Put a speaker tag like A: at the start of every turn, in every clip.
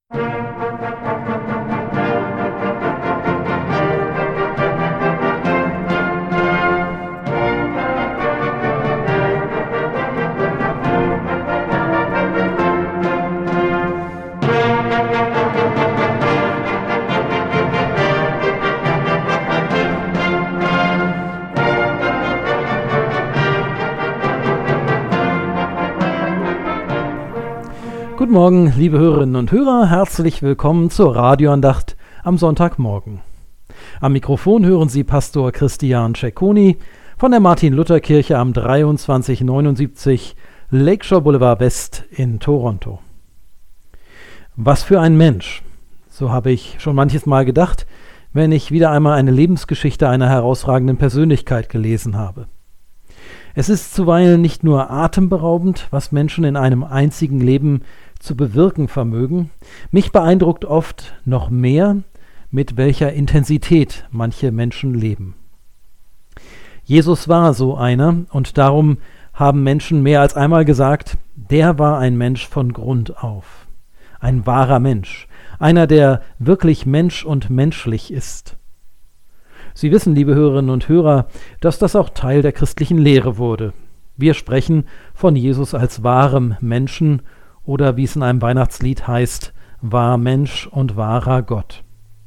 A: Guten Morgen, liebe Hörerinnen und Hörer, herzlich willkommen zur Radioandacht am Sonntagmorgen. Am Mikrofon hören Sie Pastor Christian Cecconi von der Martin-Luther-Kirche am 2379 Lakeshore Boulevard West in Toronto. Was für ein Mensch, so habe ich schon manches Mal gedacht, wenn ich wieder einmal eine Lebensgeschichte einer herausragenden Persönlichkeit gelesen habe. Es ist zuweilen nicht nur atemberaubend, was Menschen in einem einzigen Leben zu bewirken vermögen. Mich beeindruckt oft noch mehr, mit welcher Intensität manche Menschen leben. Jesus war so einer und darum haben Menschen mehr als einmal gesagt, der war ein Mensch von Grund auf. Ein wahrer Mensch, einer, der wirklich Mensch und menschlich ist. Sie wissen, liebe Hörerinnen und Hörer, dass das auch Teil der christlichen Lehre wurde. Wir sprechen von Jesus als wahrem Menschen oder wie es in einem Weihnachtslied heißt, wahr Mensch und wahrer Gott.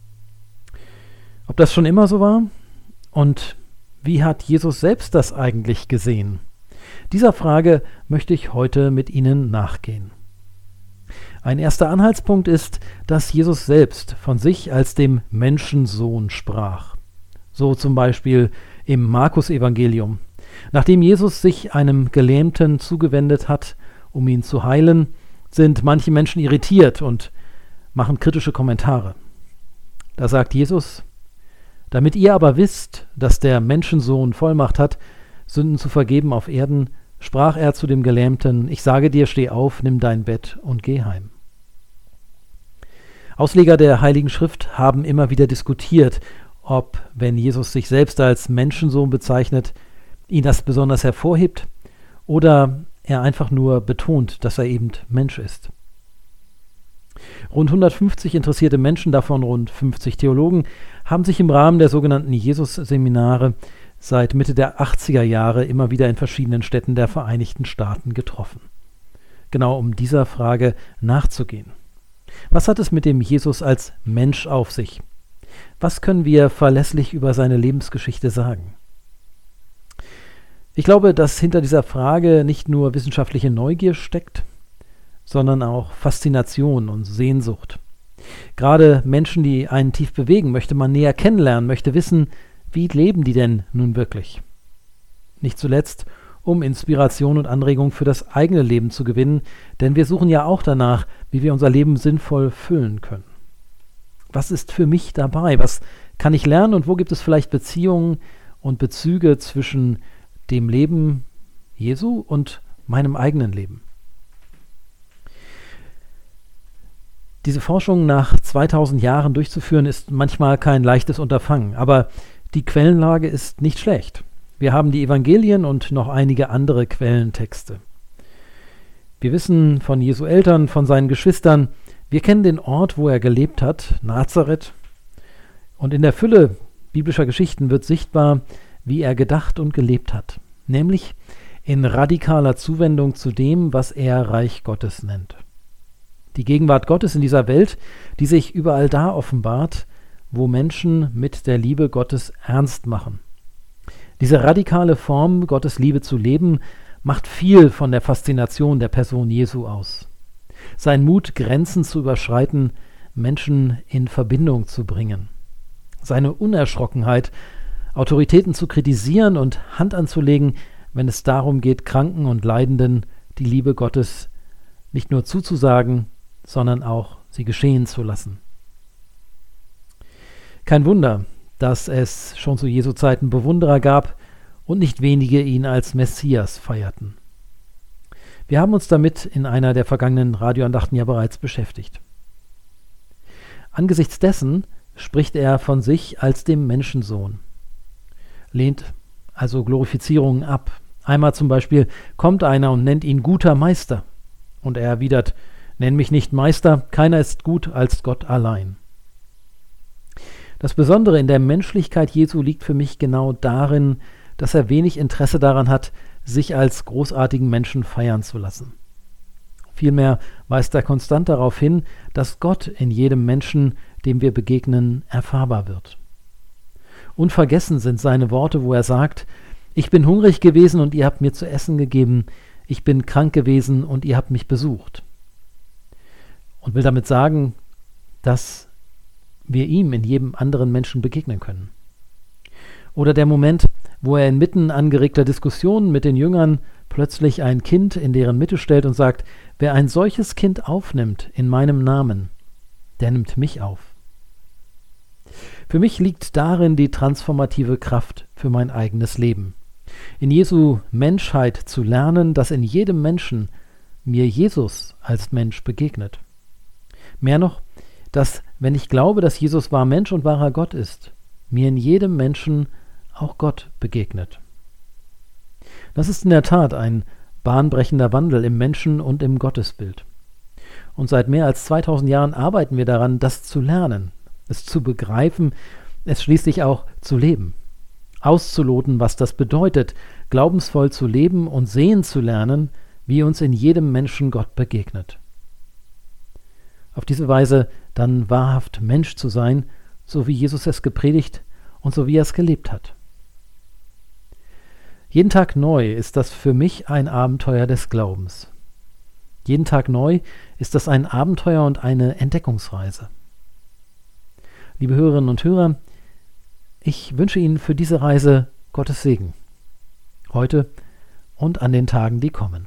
A: Ob das schon immer so war? Und wie hat Jesus selbst das eigentlich gesehen? Dieser Frage möchte ich heute mit Ihnen nachgehen. Ein erster Anhaltspunkt ist, dass Jesus selbst von sich als dem Menschensohn sprach. So zum Beispiel im Markus-Evangelium. Nachdem Jesus sich einem Gelähmten zugewendet hat, um ihn zu heilen, sind manche Menschen irritiert und machen kritische Kommentare. Da sagt Jesus, damit ihr aber wisst, dass der Menschensohn Vollmacht hat, Sünden zu vergeben auf Erden, sprach er zu dem Gelähmten, ich sage dir, steh auf, nimm dein Bett und geh heim. Ausleger der Heiligen Schrift haben immer wieder diskutiert, ob, wenn Jesus sich selbst als Menschensohn bezeichnet, ihn das besonders hervorhebt oder er einfach nur betont, dass er eben Mensch ist. Rund 150 interessierte Menschen, davon rund 50 Theologen, haben sich im Rahmen der sogenannten Jesus-Seminare seit Mitte der 80er Jahre immer wieder in verschiedenen Städten der Vereinigten Staaten getroffen. Genau um dieser Frage nachzugehen. Was hat es mit dem Jesus als Mensch auf sich? Was können wir verlässlich über seine Lebensgeschichte sagen? Ich glaube, dass hinter dieser Frage nicht nur wissenschaftliche Neugier steckt, sondern auch Faszination und Sehnsucht. Gerade Menschen, die einen tief bewegen, möchte man näher kennenlernen, möchte wissen, wie leben die denn nun wirklich? Nicht zuletzt, um Inspiration und Anregung für das eigene Leben zu gewinnen, denn wir suchen ja auch danach, wie wir unser Leben sinnvoll füllen können. Was ist für mich dabei? Was kann ich lernen und wo gibt es vielleicht Beziehungen und Bezüge zwischen dem Leben Jesu und meinem eigenen Leben? Diese Forschung nach 2000 Jahren durchzuführen, ist manchmal kein leichtes Unterfangen, aber die Quellenlage ist nicht schlecht. Wir haben die Evangelien und noch einige andere Quellentexte. Wir wissen von Jesu Eltern, von seinen Geschwistern, wir kennen den Ort, wo er gelebt hat, Nazareth, und in der Fülle biblischer Geschichten wird sichtbar, wie er gedacht und gelebt hat, nämlich in radikaler Zuwendung zu dem, was er Reich Gottes nennt. Die Gegenwart Gottes in dieser Welt, die sich überall da offenbart, wo Menschen mit der Liebe Gottes ernst machen. Diese radikale Form, Gottes Liebe zu leben, macht viel von der Faszination der Person Jesu aus. Sein Mut, Grenzen zu überschreiten, Menschen in Verbindung zu bringen. Seine Unerschrockenheit, Autoritäten zu kritisieren und Hand anzulegen, wenn es darum geht, Kranken und Leidenden die Liebe Gottes nicht nur zuzusagen, sondern auch sie geschehen zu lassen. Kein Wunder, dass es schon zu Jesu Zeiten Bewunderer gab und nicht wenige ihn als Messias feierten. Wir haben uns damit in einer der vergangenen Radioandachten ja bereits beschäftigt. Angesichts dessen spricht er von sich als dem Menschensohn, lehnt also Glorifizierungen ab. Einmal zum Beispiel kommt einer und nennt ihn guter Meister und er erwidert, Nenn mich nicht Meister, keiner ist gut als Gott allein. Das Besondere in der Menschlichkeit Jesu liegt für mich genau darin, dass er wenig Interesse daran hat, sich als großartigen Menschen feiern zu lassen. Vielmehr weist er konstant darauf hin, dass Gott in jedem Menschen, dem wir begegnen, erfahrbar wird. Unvergessen sind seine Worte, wo er sagt: Ich bin hungrig gewesen und ihr habt mir zu essen gegeben, ich bin krank gewesen und ihr habt mich besucht. Und will damit sagen, dass wir ihm in jedem anderen Menschen begegnen können. Oder der Moment, wo er inmitten angeregter Diskussionen mit den Jüngern plötzlich ein Kind in deren Mitte stellt und sagt: Wer ein solches Kind aufnimmt in meinem Namen, der nimmt mich auf. Für mich liegt darin die transformative Kraft für mein eigenes Leben. In Jesu Menschheit zu lernen, dass in jedem Menschen mir Jesus als Mensch begegnet. Mehr noch, dass, wenn ich glaube, dass Jesus wahr Mensch und wahrer Gott ist, mir in jedem Menschen auch Gott begegnet. Das ist in der Tat ein bahnbrechender Wandel im Menschen und im Gottesbild. Und seit mehr als 2000 Jahren arbeiten wir daran, das zu lernen, es zu begreifen, es schließlich auch zu leben. Auszuloten, was das bedeutet, glaubensvoll zu leben und sehen zu lernen, wie uns in jedem Menschen Gott begegnet. Auf diese Weise dann wahrhaft Mensch zu sein, so wie Jesus es gepredigt und so wie er es gelebt hat. Jeden Tag neu ist das für mich ein Abenteuer des Glaubens. Jeden Tag neu ist das ein Abenteuer und eine Entdeckungsreise. Liebe Hörerinnen und Hörer, ich wünsche Ihnen für diese Reise Gottes Segen, heute und an den Tagen, die kommen.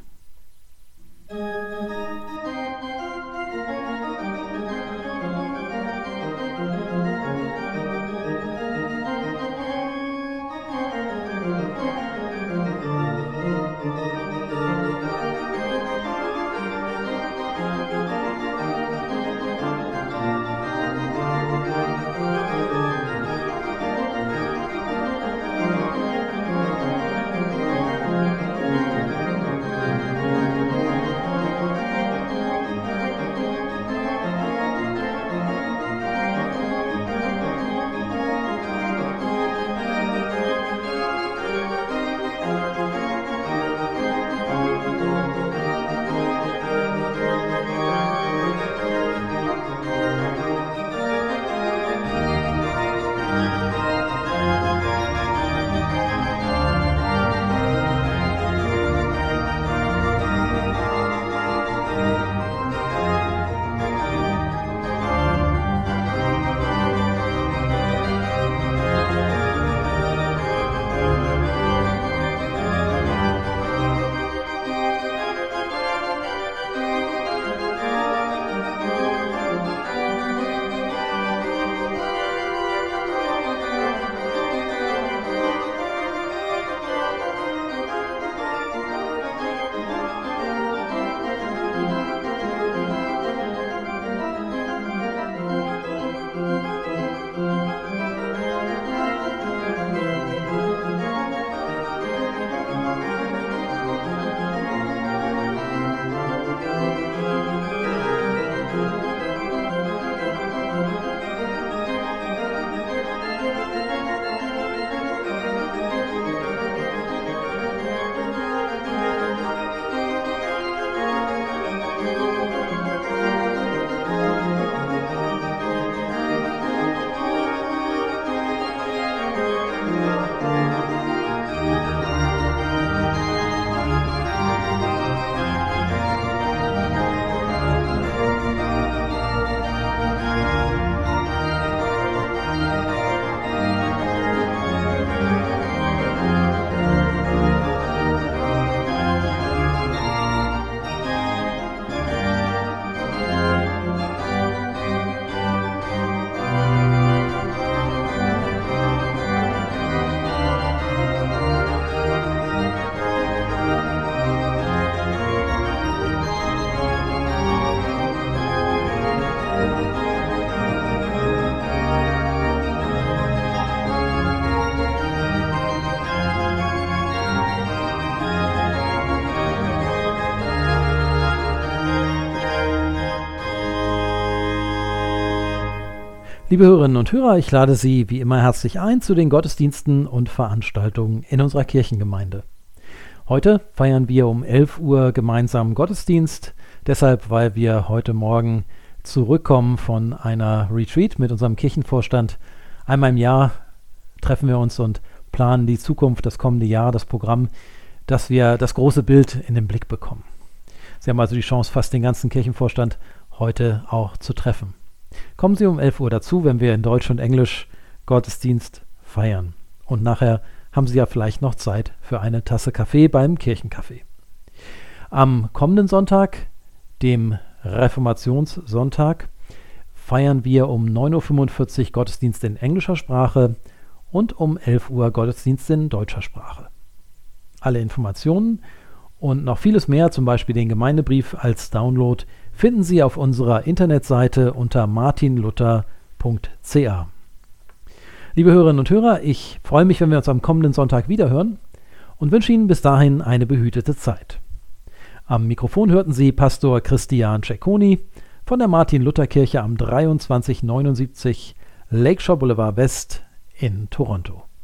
A: Liebe Hörerinnen und Hörer, ich lade Sie wie immer herzlich ein zu den Gottesdiensten und Veranstaltungen in unserer Kirchengemeinde. Heute feiern wir um 11 Uhr gemeinsam Gottesdienst, deshalb, weil wir heute Morgen zurückkommen von einer Retreat mit unserem Kirchenvorstand. Einmal im Jahr treffen wir uns und planen die Zukunft, das kommende Jahr, das Programm, dass wir das große Bild in den Blick bekommen. Sie haben also die Chance, fast den ganzen Kirchenvorstand heute auch zu treffen. Kommen Sie um 11 Uhr dazu, wenn wir in Deutsch und Englisch Gottesdienst feiern. Und nachher haben Sie ja vielleicht noch Zeit für eine Tasse Kaffee beim Kirchenkaffee. Am kommenden Sonntag, dem Reformationssonntag, feiern wir um 9.45 Uhr Gottesdienst in englischer Sprache und um 11 Uhr Gottesdienst in deutscher Sprache. Alle Informationen und noch vieles mehr, zum Beispiel den Gemeindebrief als Download, finden Sie auf unserer Internetseite unter martinluther.ca. Liebe Hörerinnen und Hörer, ich freue mich, wenn wir uns am kommenden Sonntag wiederhören und wünsche Ihnen bis dahin eine behütete Zeit. Am Mikrofon hörten Sie Pastor Christian Cecconi von der Martin-Luther-Kirche am 2379 Lakeshore Boulevard West in Toronto.